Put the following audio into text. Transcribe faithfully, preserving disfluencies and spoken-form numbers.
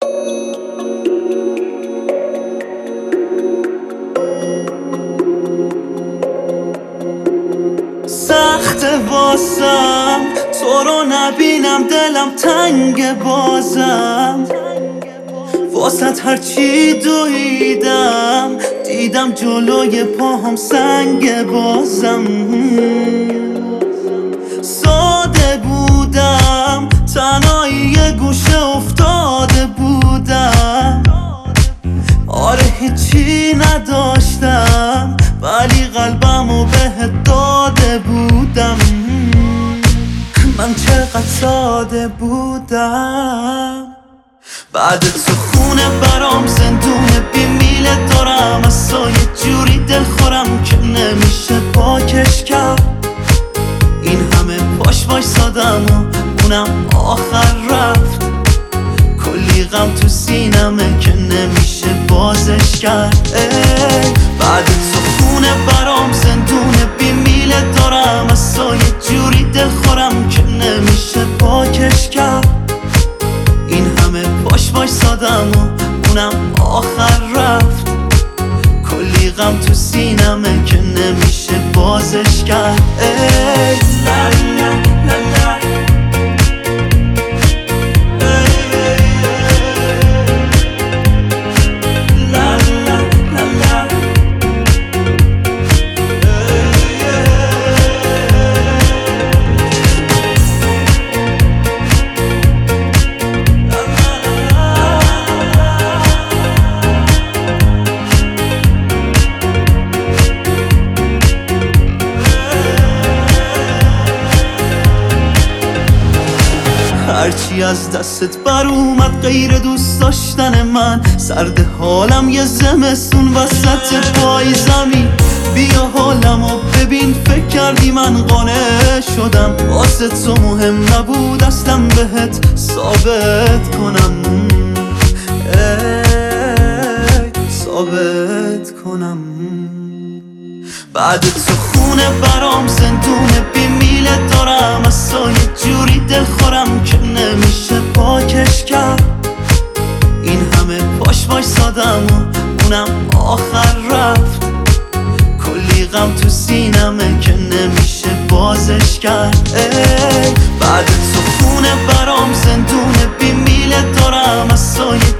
سخت واسم تو رو نبینم، دلم تنگ بازم، واسط هرچی دویدم دیدم جلوی پاهم سنگ بازم. ساده بودم تنهایی یه گوشه افتاده بودم، آره هیچی نداشتم ولی قلبمو بهت داده بودم. من چقدر ساده بودم، بعد تو خونه برام زندونه بیمیله دارم، اصلا یه جوری دل خورم که نمیشه پاکش کرد. این همه پاش وایسادم و اونم آخر رفت، کلی غم تو سینمه که نمیشه بازش کرد. ای بعد تو خونه برام زندونه بیمیله دارم، اصلا یه جوری دل خورم که نمیشه پاکش کرد. این همه پاش وایسادم و اونم آخر رفت، کلی غم تو سینمه که نمیشه بازش کرد. ای لا لا لا لا. هرچی از دستت بر اومد غیر دوست داشتن من، سرد حالم یه زمستون وسط پای زمین. بیا حالمو ببین، فکر کردی من قانع شدم، واسه تو مهم نبود اصلا بهت ثابت کنم، ای ثابت کنم. بعد تو خونه برام زندونه بیمیله دارم، اصلا یه جوری دل خورم که نمیشه پاکش کرد. این همه پاش وایسادم و اونم آخر رفت، کلی غم تو سینمه که نمیشه بازش کرد. ای بعد تو خونه برام زندونه بیمیله دارم، اصلا یه